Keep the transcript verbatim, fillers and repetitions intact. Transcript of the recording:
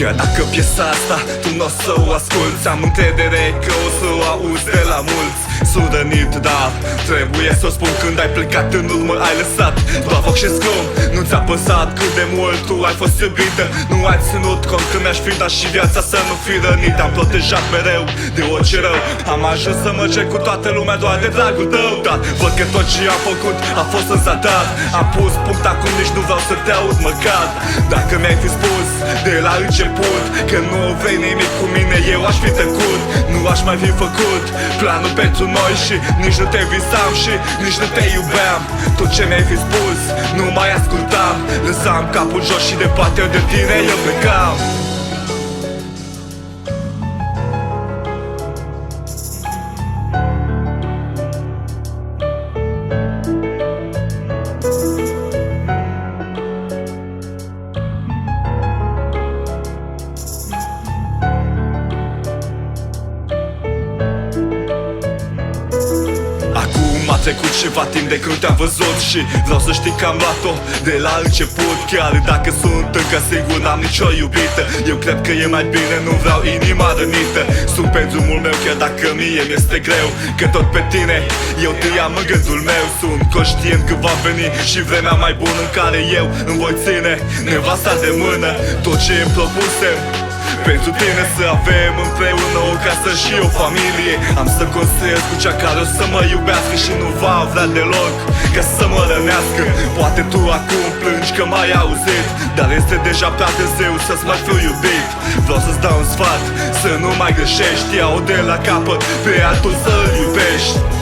Chiar dacă piesa asta tu n-o să o asculți, am încredere că o să o auzi de la mulți. S-o rănit, dar trebuie să o spun, când ai plecat în urmă ai lăsat doar foc și scrum. Nu ți-a păsat cât de mult tu ai fost iubită, nu ai ținut cont că mi-aș fi dat și viața să nu fi rănit. Am protejat mereu de orice rău, am ajuns să mă cer cu toată lumea doar de dragul tău. Dar văd că tot ce am făcut a fost în zadar. Am pus punct, acum nici nu vreau să te aud măcar. Dacă mi-ai fi spus de la început că nu vrei nimic cu mine, eu aș fi tăcut. Nu aș mai fi făcut planul pentru noi și nici nu te visam și nici nu te iubeam. Tot ce mi-ai fi spus nu mai ascultam, lăsam capul jos și departe de tine eu plecam. A trecut ceva timp de când te-am văzut și vreau să știi că am luat-o de la început. Chiar dacă sunt încă singur, n-am nicio iubită, eu cred că e mai bine, nu vreau inima rănită. Sunt pe drumul meu chiar dacă mie mi-este greu, că tot pe tine eu te am în gândul meu. Sunt conștient că va veni și vremea mai bună în care eu îmi voi ține nevasta de mână. Tot ce îmi propusem pentru tine să avem împreună o casă și o familie, am să construiesc cu cea care o să mă iubească și nu va vrea deloc ca să mă rănească. Poate tu acum plângi că m-ai auzit, dar este deja prea târziu să-ți mai fiu iubit. Vreau să-ți dau un sfat, să nu mai greșești, ia-o de la capăt pe altul să-l iubești.